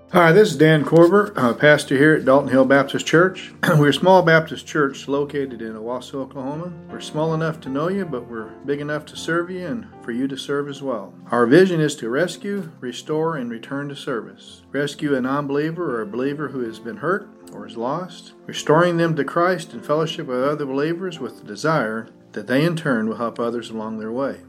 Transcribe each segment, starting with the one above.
Hi, this is Dan Corver, pastor here at Dalton Hill Baptist Church. We're a small Baptist church located in Owasso, Oklahoma. We're small enough to know you, but we're big enough to serve you and for you to serve as well. Our vision is to rescue, restore, and return to service. Rescue a non-believer or a believer who has been hurt or is lost, restoring them to Christ and fellowship with other believers with the desire that they in turn will help others along their way.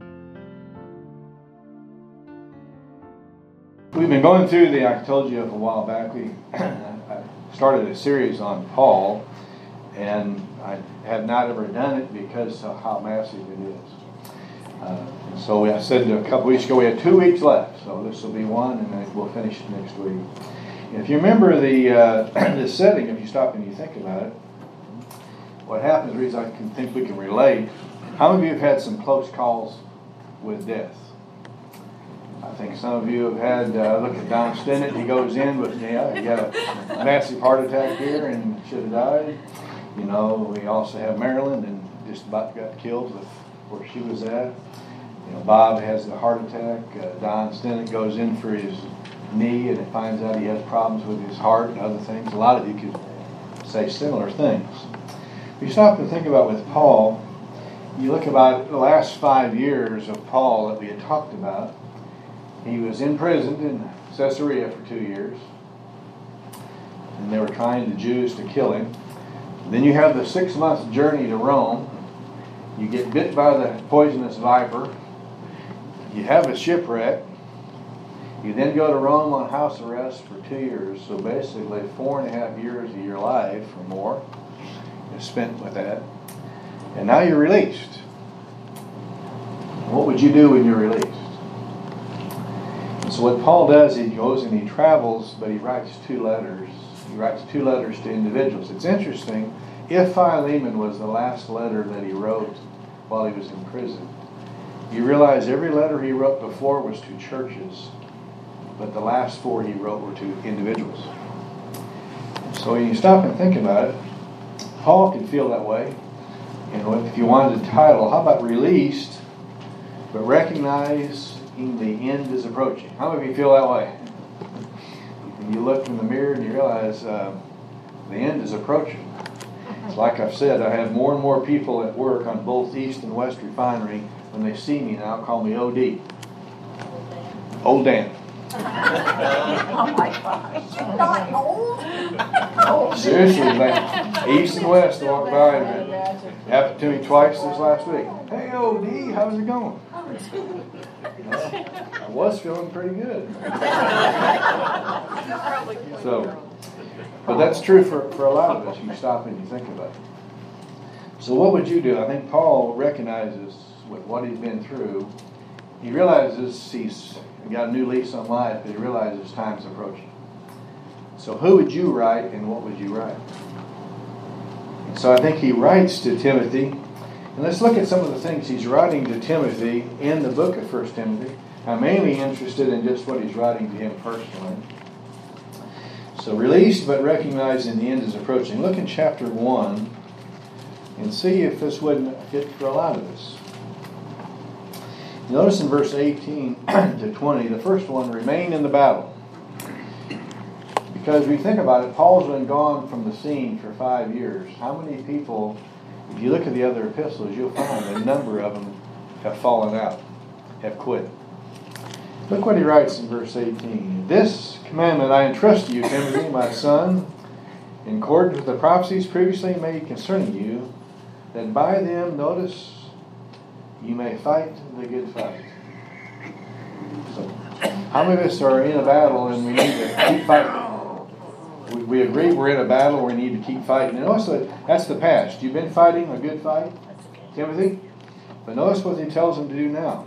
We've been going through I told you a while back, I started a series on Paul, and I have not ever done it because of how massive it is. So I said a couple weeks ago we had 2 weeks left, so this will be one, and then we'll finish it next week. If you remember the setting, if you stop and you think about it, what happens, the reason I think we can relate, how many of you have had some close calls with death? I think some of you have had, look at Don Stennett, he goes in with, he got a massive heart attack here and should have died. You know, we also have Marilyn and just about got killed with where she was at. You know, Bob has a heart attack. Don Stennett goes in for his knee and it finds out he has problems with his heart and other things. A lot of you could say similar things. If you stop and think about with Paul, you look about the last 5 years of Paul that we had talked about. He was imprisoned in Caesarea for 2 years, and they were trying, the Jews, to kill him. Then you have the 6-month journey to Rome. You get bit by the poisonous viper. You have a shipwreck. You then go to Rome on house arrest for 2 years. So basically 4.5 years of your life or more is spent with that. And now you're released. What would you do when you're released? So what Paul does, he goes and he travels, but he writes 2 letters. He writes 2 letters to individuals. It's interesting, if Philemon was the last letter that he wrote while he was in prison, you realize every letter he wrote before was to churches, but the last 4 he wrote were to individuals. So when you stop and think about it, Paul could feel that way. You know, if you wanted a title, how about released, but recognize the end is approaching. How many of you feel that way? When you look in the mirror and you realize the end is approaching. It's like I've said, I have more and more people at work on both East and West Refinery, when they see me now, call me OD. Old Dan. Oh my gosh. Not old? Seriously, like East and West walk by and happened to me twice this last week. Hey OD, how's it going? I was feeling pretty good. But that's true for a lot of us. You stop and you think about it. So what would you do? I think Paul recognizes with what he's been through. He realizes he's got a new lease on life, but he realizes time's approaching. So who would you write and what would you write? And so I think he writes to Timothy. And let's look at some of the things he's writing to Timothy in the book of 1 Timothy. I'm mainly interested in just what he's writing to him personally. So released but recognizing the end is approaching. Look in chapter 1 and see if this wouldn't fit for a lot of us. Notice in verse 18 to 20, the first one, remain in the battle. Because if you think about it, Paul's been gone from the scene for 5 years. How many people, if you look at the other epistles, you'll find a number of them have fallen out, have quit. Look what he writes in verse 18. This commandment I entrust to you, Timothy, my son, in accordance with the prophecies previously made concerning you, that by them, notice, you may fight the good fight. So, how many of us are in a battle and we need to keep fighting? We agree we're in a battle, we need to keep fighting. And also, that's the past. You've been fighting a good fight, Timothy? But notice what he tells him to do now.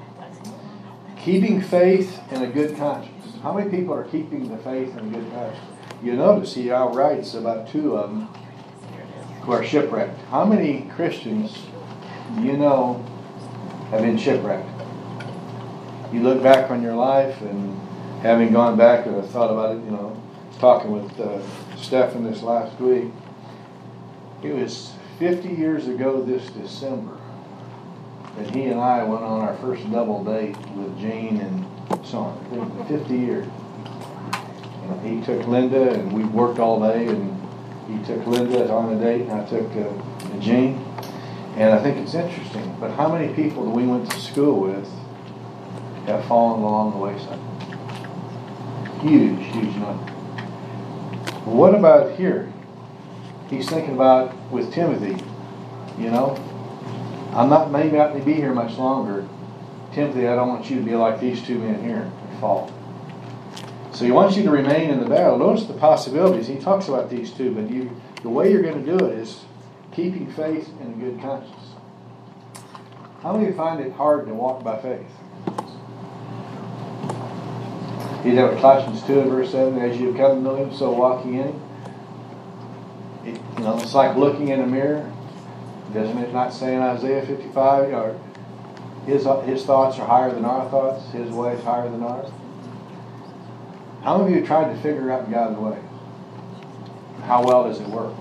Keeping faith and a good conscience. How many people are keeping the faith and a good conscience? You notice he outwrites about 2 of them who are shipwrecked. How many Christians do you know have been shipwrecked? You look back on your life and having gone back and thought about it, you know, talking with Stephen this last week. It was 50 years ago this December that he and I went on our first double date with Jane and so on. 50 years. And he took Linda, and we worked all day, and he took Linda on a date, and I took Jean. And I think it's interesting, but how many people that we went to school with have fallen along the wayside? Huge, huge number. Well, what about here? He's thinking about with Timothy, you know, I'm not maybe not to be here much longer. Timothy, I don't want you to be like these two men here and fall. So he wants you to remain in the battle. Notice the possibilities. He talks about these two, but the way you're going to do it is keeping faith and a good conscience. How many of you find it hard to walk by faith? You know what Colossians 2 and verse 7, as you have come to know him, so walking in him. It's like looking in a mirror. Doesn't it not say in Isaiah 55, or his thoughts are higher than our thoughts, his ways higher than ours? How many of you have tried to figure out God's ways? How well does it work?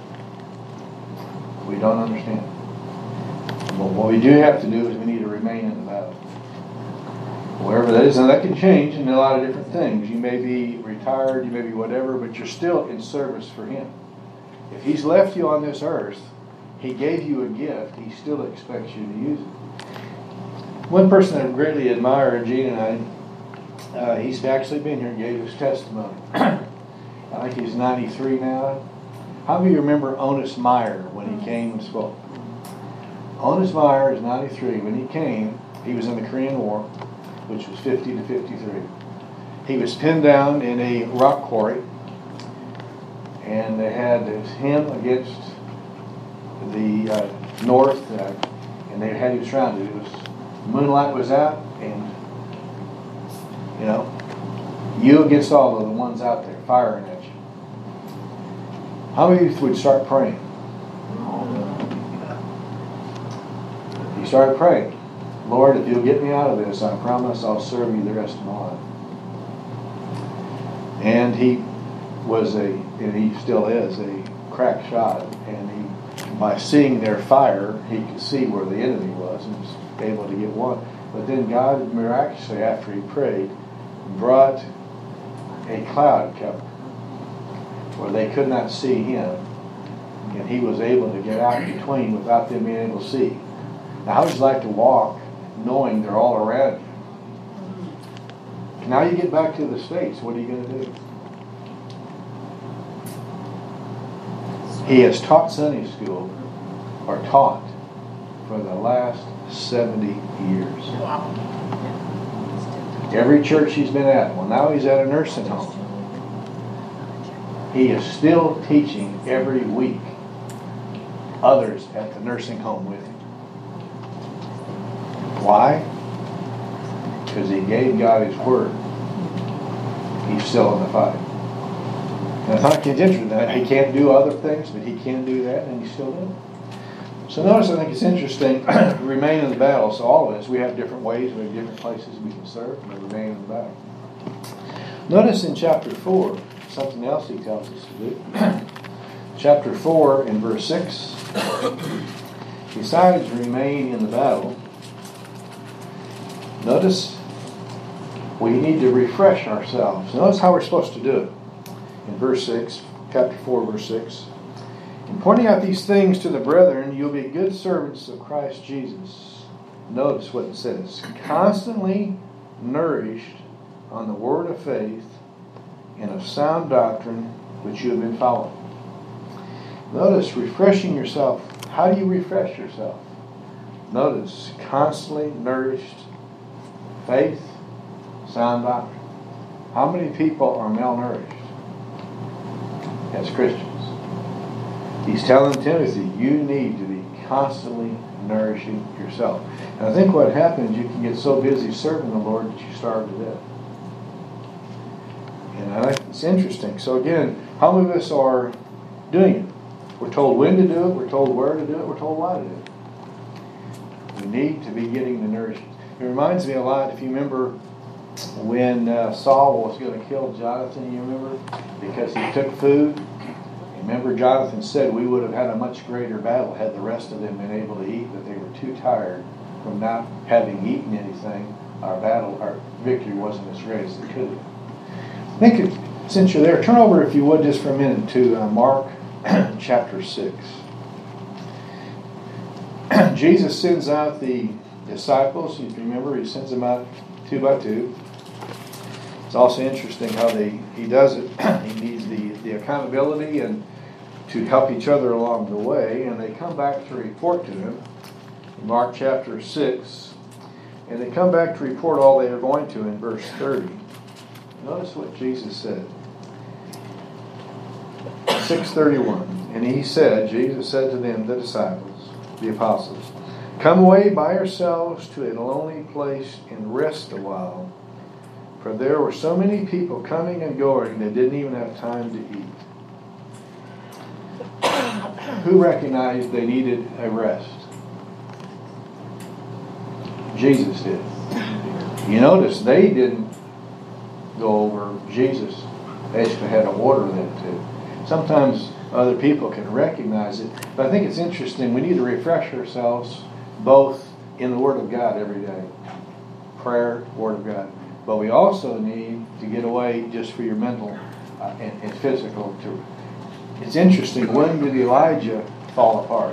We don't understand. But what we do have to do is we need to remain in the battle. Wherever that is, and that can change in a lot of different things. You may be retired, you may be whatever, but you're still in service for Him. If He's left you on this earth, He gave you a gift, He still expects you to use it. One person that I greatly admire, Gene and I, he's actually been here and gave his testimony. I think he's 93 now. How many of you remember Onus Meyer when he came and spoke? Onus Meyer is 93. When he came, he was in the Korean War, which was 50 to 53. He was pinned down in a rock quarry, and they had him against the north, and they had him surrounded. Moonlight was out, and you against all of the ones out there firing at you. How many of you would start praying? He started praying, Lord, if you'll get me out of this, I promise I'll serve you the rest of my life. And he was and he still is, a crack shot. And by seeing their fire, he could see where the enemy was and was able to get one. But then God miraculously, after he prayed, brought a cloud cover where they could not see him, and he was able to get out in between without them being able to see. Now, how would you like to walk knowing they're all around you? Now you get back to the States, what are you going to do? He has taught Sunday school, or taught, for the last 70 years. Every church he's been at. Well, now he's at a nursing home. He is still teaching every week others at the nursing home with him. Why? Because he gave God His word. He's still in the fight. And I thought it's interesting that he can't do other things, but he can do that, and he's still doing it. So notice, I think it's interesting, remain in the battle. So all of us, we have different ways, we have different places we can serve, and remain in the battle. Notice in chapter 4, something else he tells us to do. Chapter 4 in verse 6, besides remain in the battle, notice we need to refresh ourselves. Notice how we're supposed to do it. In verse 6, chapter 4, verse 6. In pointing out these things to the brethren, you'll be good servants of Christ Jesus. Notice what it says. Constantly nourished on the word of faith and of sound doctrine which you have been following. Notice refreshing yourself. How do you refresh yourself? Notice constantly nourished faith, sound doctrine. How many people are malnourished as Christians? He's telling Timothy, you need to be constantly nourishing yourself. And I think what happens, you can get so busy serving the Lord that you starve to death. And I think it's interesting. So again, how many of us are doing it? We're told when to do it, we're told where to do it, we're told why to do it. We need to be getting the nourishment. It reminds me a lot, if you remember when Saul was going to kill Jonathan, you remember? Because he took food. Remember, Jonathan said we would have had a much greater battle had the rest of them been able to eat, but they were too tired from not having eaten anything. Our victory wasn't as great as it could have. Since you're there, turn over, if you would, just for a minute to Mark chapter 6. Jesus sends out the disciples. If you remember, he sends them out 2 by 2. It's also interesting how he does it. He needs the accountability and to help each other along the way. And they come back to report to him in Mark chapter 6. And they come back to report all they are going to in verse 30. Notice what Jesus said. 6:31. And Jesus said to them, the disciples, the apostles, "Come away by yourselves to a lonely place and rest a while. For there were so many people coming and going, they didn't even have time to eat." Who recognized they needed a rest? Jesus did. You notice they didn't go over. Jesus basically had to order them to. Sometimes other people can recognize it, but I think it's interesting. We need to refresh ourselves both in the Word of God every day. Prayer, Word of God. But we also need to get away just for your mental and physical. It's interesting. When did Elijah fall apart?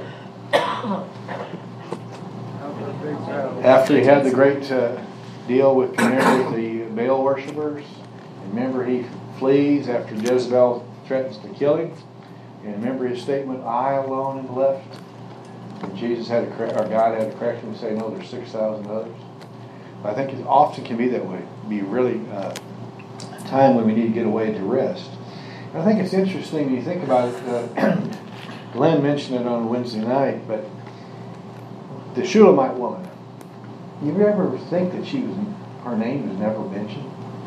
After he had the great deal with the Baal worshippers. Remember, he flees after Jezebel threatens to kill him. And remember his statement, "I alone am left." And Jesus had to God had to correct him and say, "No, there's 6,000 others." But I think it often can be that way. Be really a time when we need to get away to rest. And I think it's interesting when you think about it. Glenn mentioned it on Wednesday night, but the Shulamite woman. You ever think that her name was never mentioned?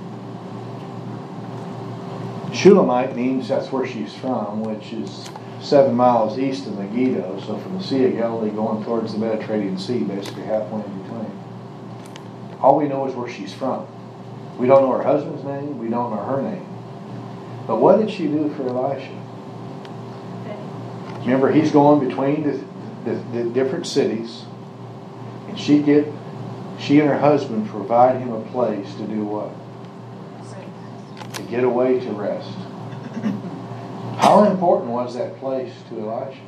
Shulamite means that's where she's from, which is 7 miles east of Megiddo. So from the Sea of Galilee going towards the Mediterranean Sea, basically halfway in between. All we know is where she's from. We don't know her husband's name. We don't know her name. But what did she do for Elisha? Remember, he's going between the different cities, and she and her husband provide him a place to do what? To get away to rest. How important was that place to Elisha?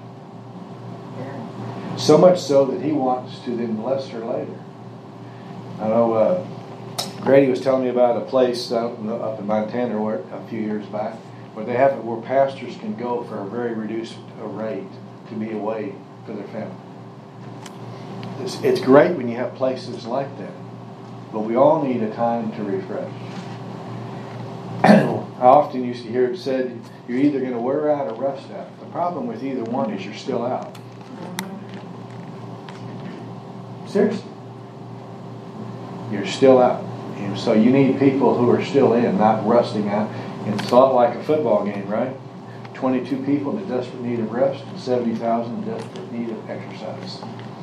So much so that he wants to then bless her later. I know Grady was telling me about a place up in Montana a few years back where they have it where pastors can go for a very reduced rate to be away for their family. It's great when you have places like that, but we all need a time to refresh. I often used to hear it said, you're either going to wear out or rust out. The problem with either one is you're still out. Seriously. You're still out. And so you need people who are still in, not rusting out. And it's a lot like a football game, right? 22 people in desperate need of rest and 70,000 in desperate need of exercise.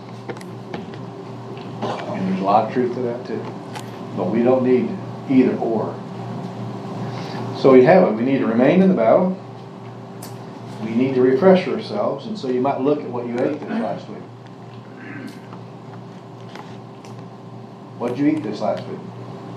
And there's a lot of truth to that too. But we don't need either or. So we have it. We need to remain in the battle. We need to refresh ourselves. And so you might look at what you ate this last week. What did you eat this last week?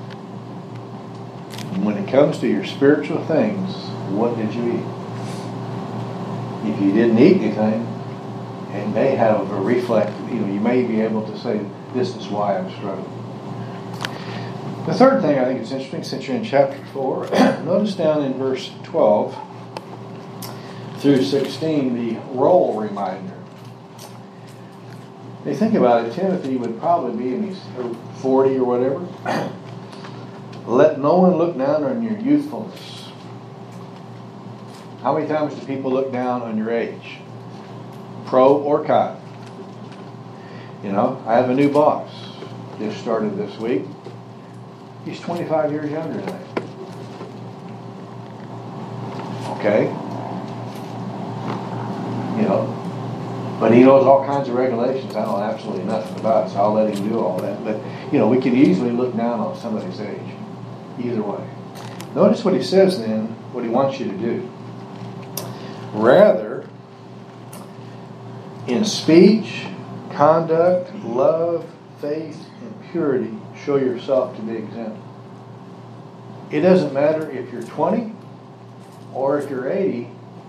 And when it comes to your spiritual things, what did you eat? If you didn't eat anything, it may have a reflect. You may be able to say, this is why I'm struggling. The third thing I think is interesting, since you're in chapter 4, notice down in verse 12 through 16, the role reminder. If you think about it, Timothy would probably be in his 40 or whatever. Let no one look down on your youthfulness. How many times do people look down on your age? Pro or con? I have a new boss. Just started this week. He's 25 years younger than me. Okay? But he knows all kinds of regulations I know absolutely nothing about, so I'll let him do all that. But, we can easily look down on somebody's age. Either way. Notice what he says then, what he wants you to do. Rather, in speech, conduct, love, faith, and purity, show yourself to be exempt. It doesn't matter if you're 20 Or if you're 80,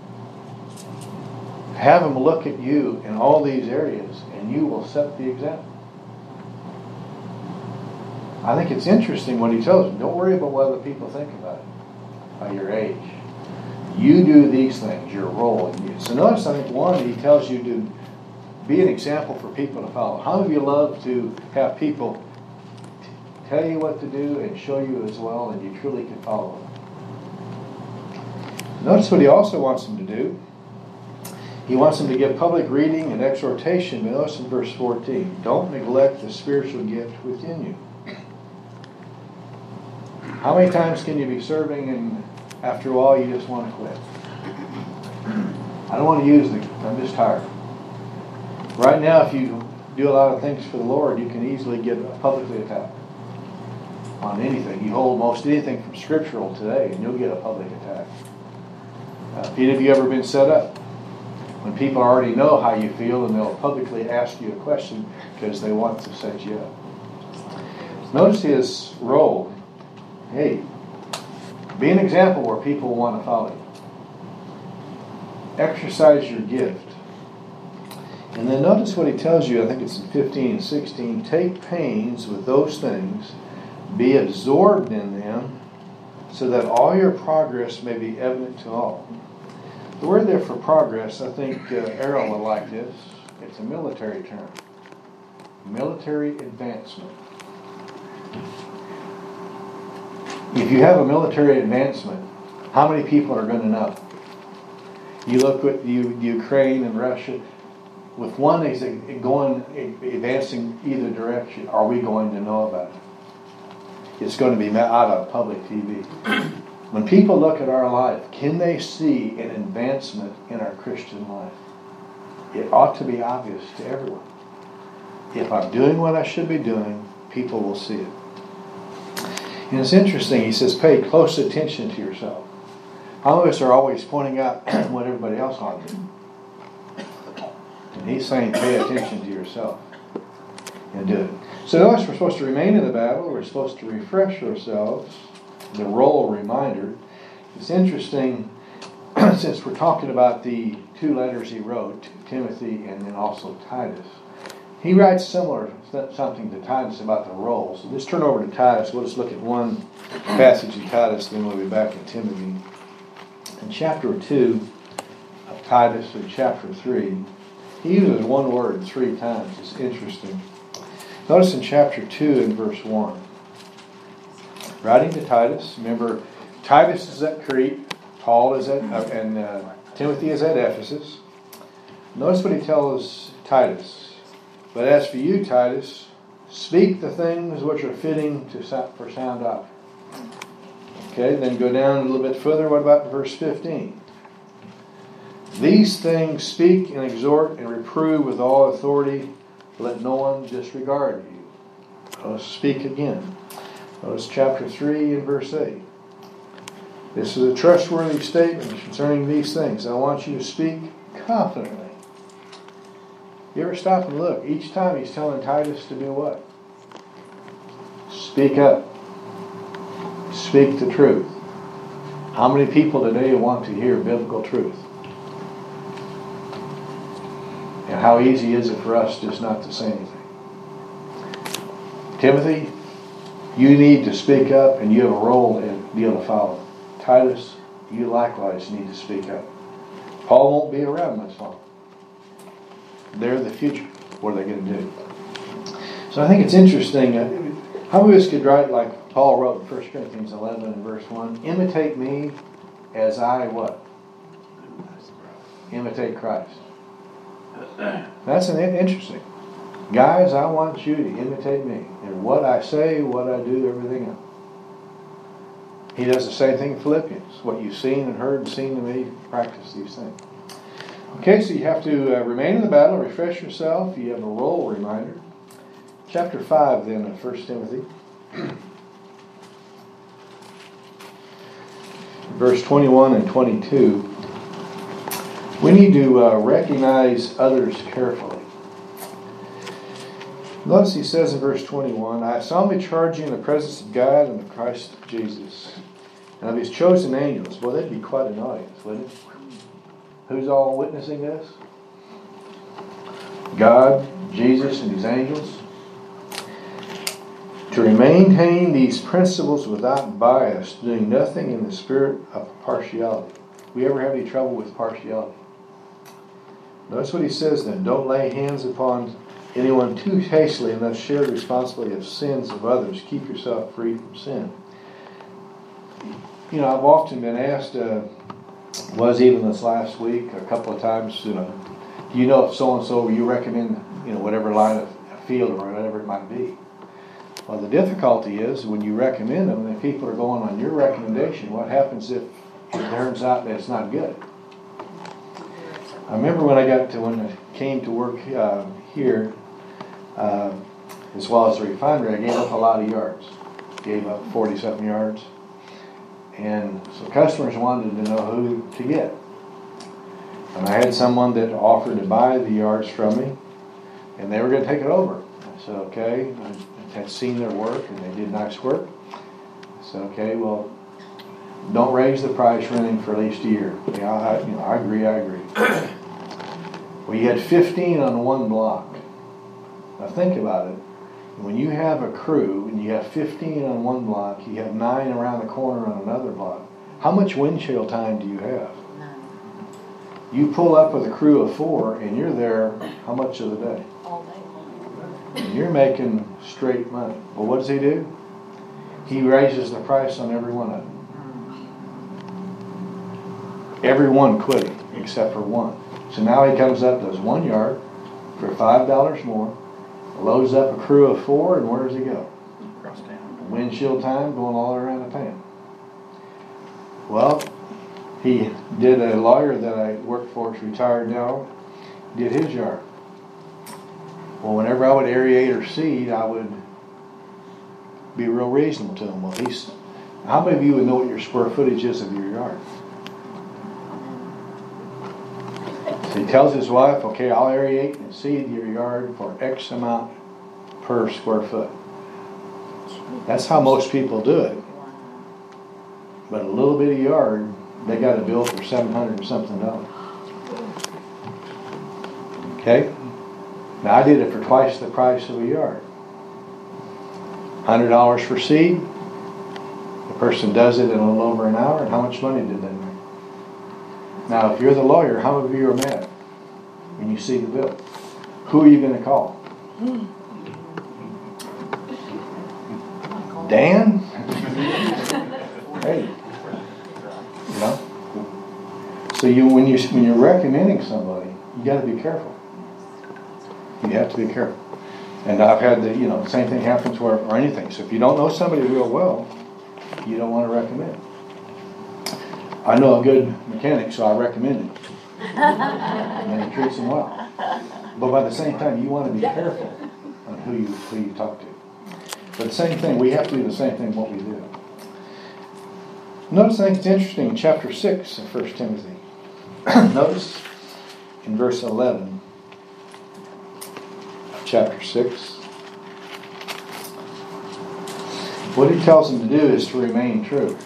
have them look at you in all these areas and you will set the example. I think it's interesting what he tells them. Don't worry about what other people think about it, by your age. You do these things, your role. So notice, I think, one, he tells you to be an example for people to follow. How many of you love to have people tell you what to do and show you as well, and you truly can follow them? Notice what he also wants them to do. He wants them to give public reading and exhortation. But notice in verse 14, don't neglect the spiritual gift within you. How many times can you be serving and after a while you just want to quit? I don't want to use I'm just tired. Right now, if you do a lot of things for the Lord, you can easily get publicly attacked on anything. You hold most anything from scriptural today and you'll get a public attack. Any of you ever been set up? When people already know how you feel and they'll publicly ask you a question because they want to set you up. Notice his role. Hey, be an example where people want to follow you. Exercise your gift. And then notice what he tells you, I think it's in 15 and 16, take pains with those things, be absorbed in them, so that all your progress may be evident to all. The word there for progress, I think Errol would like this. It's a military term. Military advancement. If you have a military advancement, how many people are going to know? You look at Ukraine and Russia. With one advancing either direction, are we going to know about it? It's going to be out of public TV. When people look at our life, can they see an advancement in our Christian life? It ought to be obvious to everyone. If I'm doing what I should be doing, people will see it. And it's interesting, he says, pay close attention to yourself. How many of us are always pointing out what everybody else ought to do? And he's saying, pay attention to yourself and do it. So notice we're supposed to remain in the battle. We're supposed to refresh ourselves. The role reminder. It's interesting, since we're talking about the two letters he wrote, Timothy and then also Titus. He writes similar something to Titus about the role. So let's turn over to Titus. We'll just look at one passage in Titus, then we'll be back in Timothy. In chapter 2 of Titus and chapter 3, he uses one word 3 times. It's interesting. Notice in chapter 2 and verse 1. Writing to Titus. Remember, Titus is at Crete. Paul is at, and Timothy is at Ephesus. Notice what he tells Titus. But as for you, Titus, speak the things which are fitting for sound doctrine. Okay, then go down a little bit further. What about verse 15? These things speak and exhort and reprove with all authority. Let no one disregard you. Let's speak again. Notice chapter 3 and verse 8. This is a trustworthy statement concerning these things. I want you to speak confidently. You ever stop and look? Each time he's telling Titus to do what? Speak up. Speak the truth. How many people today want to hear biblical truth? And how easy is it for us just not to say anything? Timothy, you need to speak up and you have a role in being able to follow. Titus, you likewise need to speak up. Paul won't be around much longer. They're the future. What are they going to do? So I think it's interesting. How many of us could write like Paul wrote in 1 Corinthians 11 and verse 1? Imitate me as I what? Imitate Christ. That's interesting. Guys, I want you to imitate me. And what I say, what I do, everything else. He does the same thing in Philippians. What you've seen and heard and seen to me, practice these things. Okay, so you have to remain in the battle, refresh yourself. You have a role reminder. Chapter 5 then of 1 Timothy. Verse 21 and 22. We need to recognize others carefully. Notice he says in verse 21, I solemnly charge you in the presence of God and of Christ Jesus. And of his chosen angels, well, that'd be quite an audience, wouldn't it? Who's all witnessing this? God, Jesus, and his angels. To maintain these principles without bias, doing nothing in the spirit of partiality. We ever have any trouble with partiality? Notice what he says then. Don't lay hands upon anyone too hastily and thus share the responsibility of sins of others. Keep yourself free from sin. You know, I've often been asked, was even this last week, a couple of times, do you know if so-and-so, you recommend, whatever line of field or whatever it might be. Well, the difficulty is when you recommend them and people are going on your recommendation, what happens if it turns out that it's not good? I remember when I came to work here, as well as the refinery, I gave up a lot of yards. Gave up 40-something yards. And so customers wanted to know who to get. And I had someone that offered to buy the yards from me, and they were going to take it over. I said, okay. I had seen their work, and they did nice work. I said, okay, well, don't raise the price renting for at least a year. Yeah, I agree. Well, you had 15 on one block. Now think about it. When you have a crew and you have 15 on one block, you have 9 around the corner on another block, how much windshield time do you have? None. You pull up with a crew of 4 and you're there how much of the day? All day long. And you're making straight money. Well, what does he do? He raises the price on every one of them. Everyone quit except for one. So now he comes up, does 1 yard for $5 more, loads up a crew of 4, and where does he go? Across town. Windshield time going all around the town. Well, he did a lawyer that I worked for, is retired now, did his yard. Well, whenever I would aerate or seed, I would be real reasonable to him. Well, how many of you would know what your square footage is of your yard? So he tells his wife, okay, I'll aerate and seed your yard for X amount per square foot. That's how most people do it. But a little bitty yard, they got a bill for $700 and something. Okay? Now I did it for twice the price of a yard. $100 for seed. The person does it in a little over an hour, and how much money did they make? Now, if you're the lawyer, how many of you are mad when you see the bill? Who are you going to call? Dan? Hey. So when you're recommending somebody, you got to be careful. You have to be careful. And I've had the same thing happens or anything. So if you don't know somebody real well, you don't want to recommend. I know a good mechanic, so I recommend him. And he treats him well. But by the same time, you want to be careful on who you talk to. But the same thing, we have to do the same thing what we do. Notice, I think it's interesting, in chapter 6 of 1 Timothy. Notice in verse 11 of chapter 6. What he tells them to do is to remain true.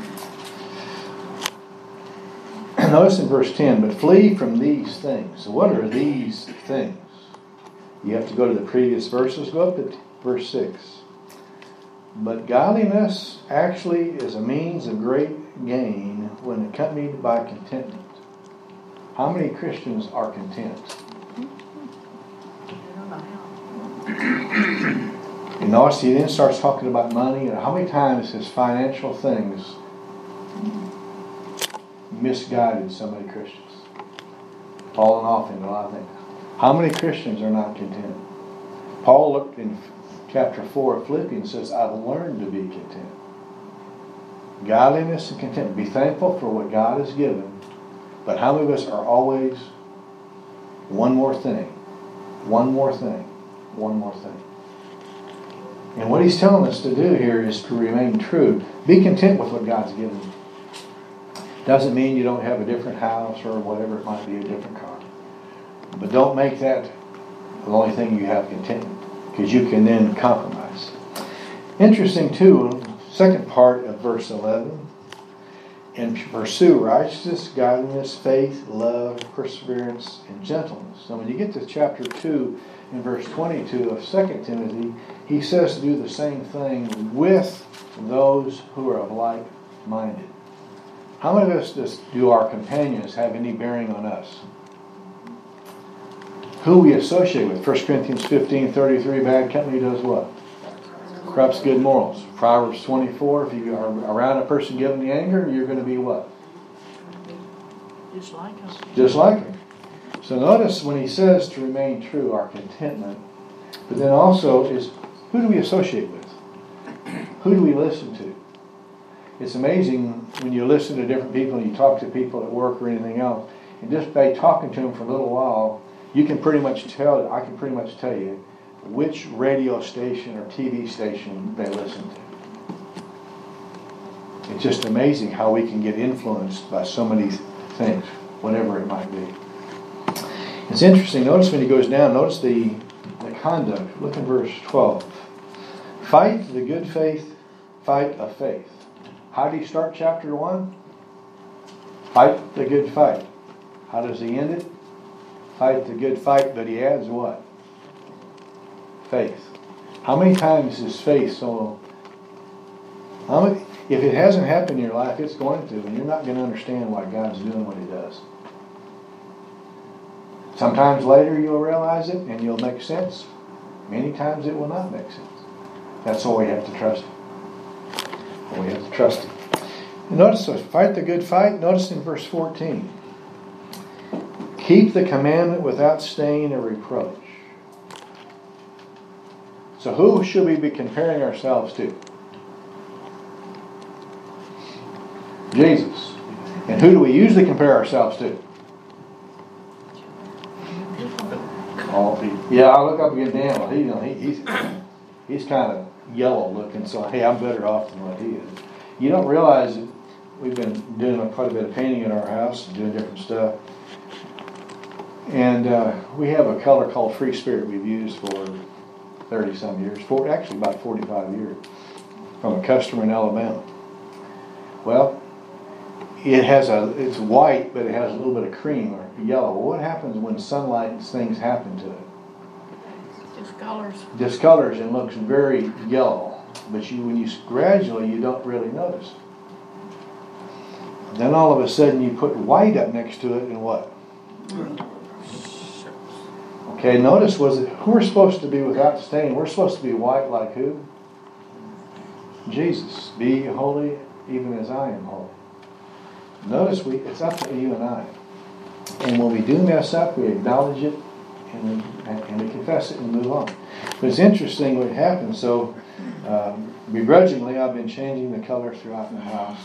Notice in verse 10, but flee from these things. So what are these things? You have to go to the previous verses. Go up to verse 6. But godliness actually is a means of great gain when accompanied by contentment. How many Christians are content? You notice he then starts talking about money, and how many times has financial things misguided so many Christians, fallen off into a lot of things. How many Christians are not content? Paul looked in chapter 4 of Philippians, says, I've learned to be content. Godliness and contentment. Be thankful for what God has given, but how many of us are always one more thing, one more thing, one more thing? And what he's telling us to do here is to remain true. Be content with what God's given you. Doesn't mean you don't have a different house or whatever it might be, a different car. But don't make that the only thing you have contentment, because you can then compromise. Interesting too, second part of verse 11. and pursue righteousness, godliness, faith, love, perseverance, and gentleness. Now when you get to chapter 2 in verse 22 of 2 Timothy, he says to do the same thing with those who are of like-minded. How many of us do our companions have any bearing on us? Who we associate with. 1 Corinthians 15:33, bad company does what? Corrupts good morals. Proverbs 24, if you are around a person given the anger, you're going to be what? Just like him. Just like him. So notice when he says to remain true, our contentment, but then also is, who do we associate with? Who do we listen to? It's amazing when you listen to different people and you talk to people at work or anything else, and just by talking to them for a little while, you can pretty much tell, I can pretty much tell you which radio station or TV station they listen to. It's just amazing how we can get influenced by so many things, whatever it might be. It's interesting, notice when he goes down, notice the conduct. Look in verse 12. Fight the good fight of faith. How do you start chapter 1? Fight the good fight. How does he end it? Fight the good fight, but he adds what? Faith. How many times is faith so... if it hasn't happened in your life, it's going to, and you're not going to understand why God's doing what he does. Sometimes later you'll realize it and you'll make sense. Many times it will not make sense. That's why we have to trust him. We have to trust him. And notice this, fight the good fight. Notice in verse 14. Keep the commandment without stain or reproach. So who should we be comparing ourselves to? Jesus. And who do we usually compare ourselves to? All people. Yeah, I look up again, Dan. He's kind of yellow looking, so hey, I'm better off than what he is. You don't realize that we've been doing quite a bit of painting in our house and doing different stuff. And we have a color called Free Spirit we've used for 30 some years, actually about 45 years, from a customer in Alabama. Well, it's white, but it has a little bit of cream or yellow. Well, what happens when sunlight and things happen to it? Discolors and looks very yellow. But when you gradually, you don't really notice. Then all of a sudden you put white up next to it and what? Okay, notice who we're supposed to be without stain. We're supposed to be white like who? Jesus. Be holy even as I am holy. Notice it's up to you and I. And when we do mess up, we acknowledge it and we confess it and move on. But it's interesting what happens. So begrudgingly, I've been changing the color throughout the house.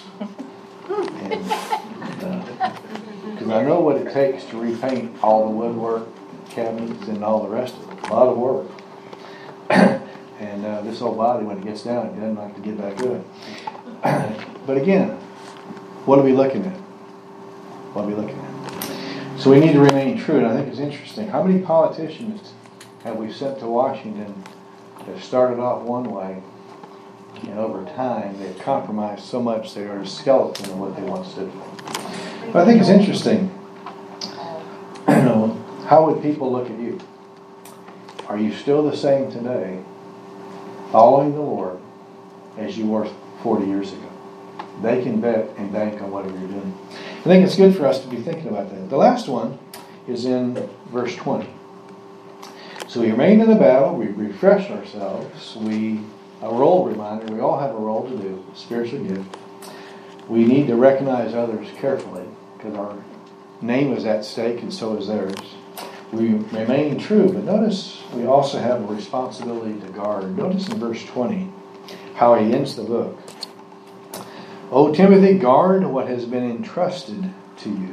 Because I know what it takes to repaint all the woodwork, cabinets, and all the rest of it. A lot of work. And this old body, when it gets down, it doesn't like to get back good. But again, what are we looking at? What are we looking at? So we need to remain true. And I think it's interesting. How many politicians have we sent to Washington that started off one way, and over time they've compromised so much they are a skeleton of what they once stood for? But I think it's interesting. How would people look at you? Are you still the same today, following the Lord, as you were 40 years ago? They can bet and bank on whatever you're doing. I think it's good for us to be thinking about that. The last one is in verse 20. So we remain in the battle, we refresh ourselves, a role reminder, we all have a role to do, spiritual gift. We need to recognize others carefully, because our name is at stake and so is theirs. We remain true, but notice we also have a responsibility to guard. Notice in verse 20 how he ends the book. O Timothy, guard what has been entrusted to you.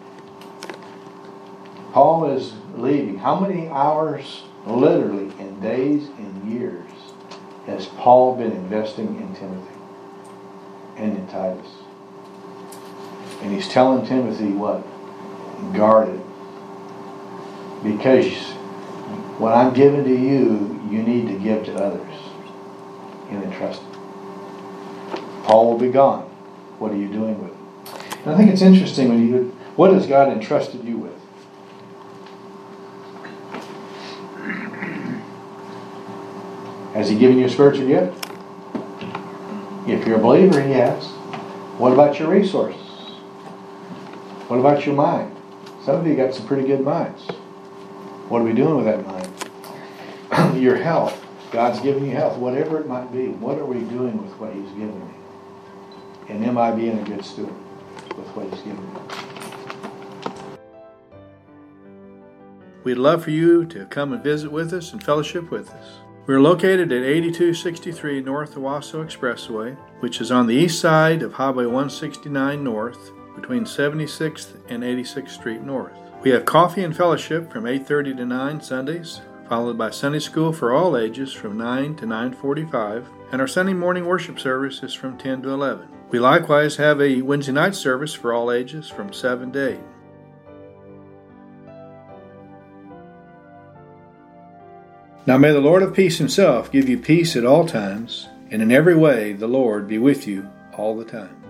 Paul is leaving. How many hours, literally, in days and years, has Paul been investing in Timothy and in Titus? And he's telling Timothy what? Guard it. Because what I'm giving to you, you need to give to others and entrust it. Paul will be gone. What are you doing with it? I think it's interesting what has God entrusted you with? Has He given you a spiritual gift? If you're a believer, He has. What about your resources? What about your mind? Some of you got some pretty good minds. What are we doing with that mind? Your health. God's given you health, whatever it might be. What are we doing with what He's given me? And am I being a good steward with what He's given me? We'd love for you to come and visit with us and fellowship with us. We're located at 8263 North Owasso Expressway, which is on the east side of Highway 169 North, between 76th and 86th Street North. We have coffee and fellowship from 8:30 to 9 Sundays, followed by Sunday school for all ages from 9 to 9:45, and our Sunday morning worship service is from 10 to 11. We likewise have a Wednesday night service for all ages from 7 to 8. Now may the Lord of peace Himself give you peace at all times, and in every way the Lord be with you all the time.